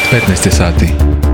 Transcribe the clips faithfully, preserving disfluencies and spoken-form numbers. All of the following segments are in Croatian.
petnaest je sati.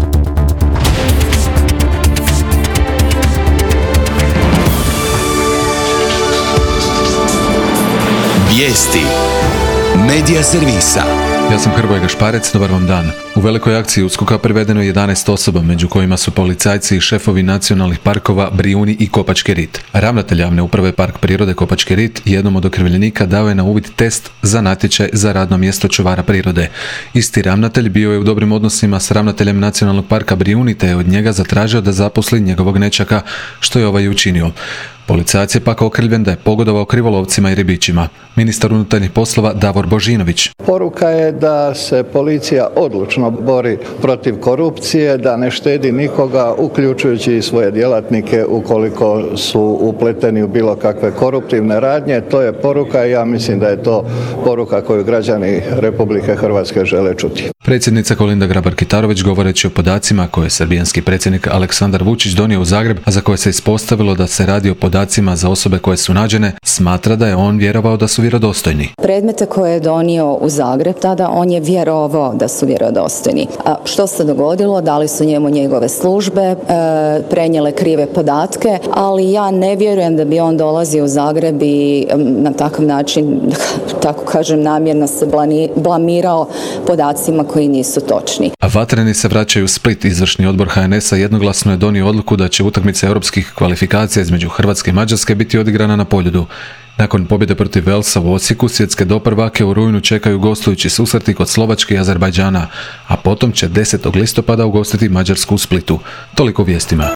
Vijesti Medija servisa. Ja sam Hrvoje Gašparec, dobar vam dan. U velikoj akciji USKOK-a privedeno je jedanaest osoba, među kojima su policajci i šefovi nacionalnih parkova Brijuni i Kopački rit. Ravnatelj javne uprave Park prirode Kopački rit jednom od okrivljenika dao je na uvid test za natječaj za radno mjesto čuvara prirode. Isti ravnatelj bio je u dobrim odnosima s ravnateljem nacionalnog parka Brijuni te je od njega zatražio da zaposli njegovog nećaka, što je ovaj učinio. Policajac je pak okrivljen da je pogodovao krivolovcima i ribičima. Ministar unutarnjih poslova Davor Božinović. Poruka je da se policija odlučno bori protiv korupcije, da ne štedi nikoga, uključujući i svoje djelatnike ukoliko su upleteni u bilo kakve koruptivne radnje. To je poruka i ja mislim da je to poruka koju građani Republike Hrvatske žele čuti. Predsjednica Kolinda Grabar-Kitarović, govoreći o podacima koje je srbijanski predsjednik Aleksandar Vučić donio u Zagreb, a za koje se ispostavilo da se radi o podacima za osobe koje su nađene, smatra da je on vjerovao da su vjerodostojni. Predmete koje je donio u Zagreb tada, on je vjerovao da su vjerodostojni. A što se dogodilo? Da li su njemu njegove službe e, prenijele krive podatke, ali ja ne vjerujem da bi on dolazio u Zagreb i na takav način, tako kažem, namjerno se blamirao podacima koji nisu točni. A vatreni se vraćaju u Split. Izvršni odbor H N S-a jednoglasno je donio odluku da će utakmica europskih kvalifikacija između Hrvatske i Mađarske biti odigrana na Poljudu. Nakon pobjede protiv Velsa u Osijeku, svjetske doprvake u rujnu čekaju gostujući susreti kod Slovačke i Azerbajdžana, a potom će desetog listopada ugostiti Mađarsku u Splitu. Toliko vijestima.